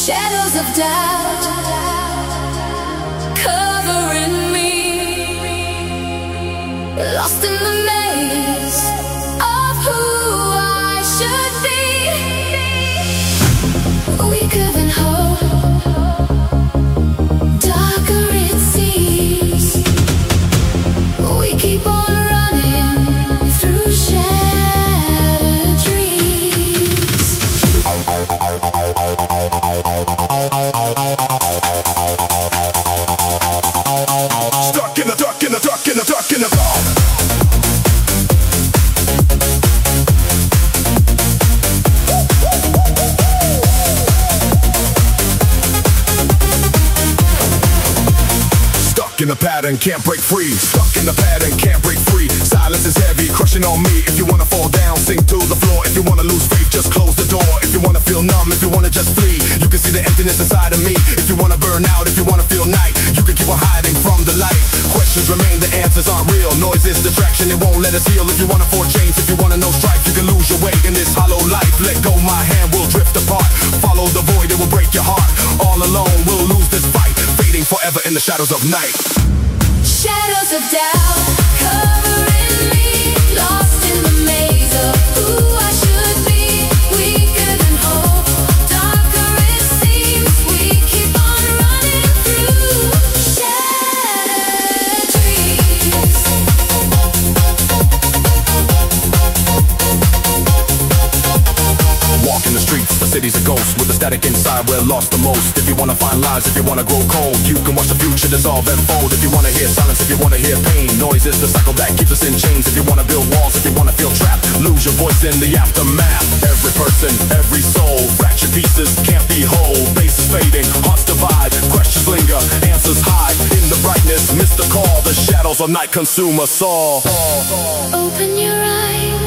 Shadows of doubt covering me, lost in the maze of who I should be. Weaker than hope, darker it seems. We keep on running through shattered dreams. Stuck in the dark, in the dark, in the dark, in the dark. Stuck in the pattern, can't break free. Stuck in the pattern, can't break free. Silence is heavy, crushing on me. If you wanna fall down, sink to the floor. If you wanna lose faith, just close the door. If you wanna feel numb, if you wanna just flee, you can see the emptiness inside of me. If you wanna burn out, if you wanna feel night, you can keep on hiding from the light. Questions remain, the answers aren't real. Noise is distraction, it won't let us heal. If you wanna for change, if you wanna know strife, you can lose your way in this hollow life. Let go, my hand will drift apart. Follow the void, it will break your heart. All alone, we'll lose this fight, fading forever in the shadows of night. Shadows of doubt covering me, lost in the maze of who I should be. Weaker than hope, darker it seems. We keep on running through shattered dreams. Walking the streets, the city's a ghost. With the static inside, we're lost the most. If you wanna find lies, if you wanna grow cold, you can watch the future dissolve and fold. If you wanna hear silence, if you wanna hear pain, noise is the cycle that keeps us in chains. If you wanna build walls, if you wanna feel trapped, lose your voice in the aftermath. Every person, every soul, fractured pieces can't be whole. Base is fading, hearts divide, questions linger, answers hide in the brightness. Miss the call, the shadows of night consume us all. Open your eyes,